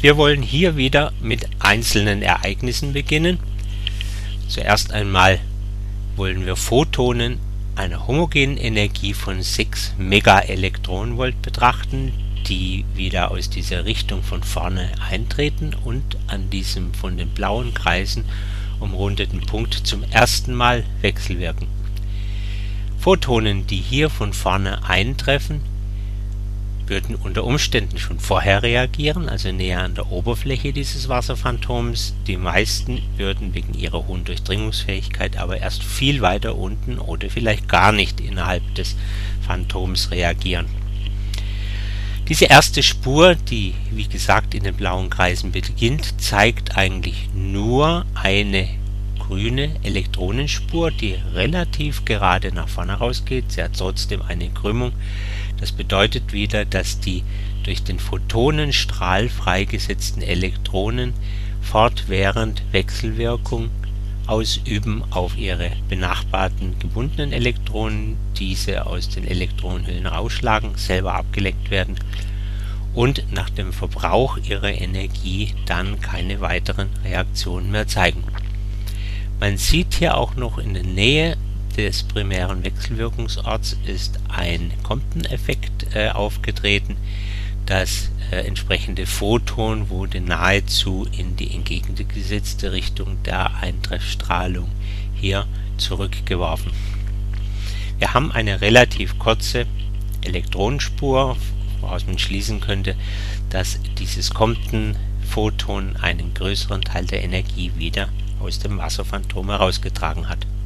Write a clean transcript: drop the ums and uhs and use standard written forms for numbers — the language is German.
Wir wollen hier wieder mit einzelnen Ereignissen beginnen. Zuerst einmal wollen wir Photonen einer homogenen Energie von 6 Megaelektronenvolt betrachten, die wieder aus dieser Richtung von vorne eintreten und an diesem von den blauen Kreisen umrundeten Punkt zum ersten Mal wechselwirken. Photonen, die hier von vorne eintreffen, würden unter Umständen schon vorher reagieren, also näher an der Oberfläche dieses Wasserphantoms. Die meisten würden wegen ihrer hohen Durchdringungsfähigkeit aber erst viel weiter unten oder vielleicht gar nicht innerhalb des Phantoms reagieren. Diese erste Spur, die wie gesagt in den blauen Kreisen beginnt, zeigt eigentlich nur eine grüne Elektronenspur, die relativ gerade nach vorne rausgeht. Sie hat trotzdem eine Krümmung. Das bedeutet wieder, dass die durch den Photonenstrahl freigesetzten Elektronen fortwährend Wechselwirkung ausüben auf ihre benachbarten gebundenen Elektronen, diese aus den Elektronenhüllen rausschlagen, selber abgelenkt werden und nach dem Verbrauch ihrer Energie dann keine weiteren Reaktionen mehr zeigen. Man sieht hier auch noch in der Nähe des primären Wechselwirkungsorts ist ein Compton-Effekt aufgetreten. Das entsprechende Photon wurde nahezu in die entgegengesetzte Richtung der Eintreffstrahlung hier zurückgeworfen. Wir haben eine relativ kurze Elektronenspur, woraus man schließen könnte, dass dieses Compton-Photon einen größeren Teil der Energie wieder aus dem Wasserphantom herausgetragen hat.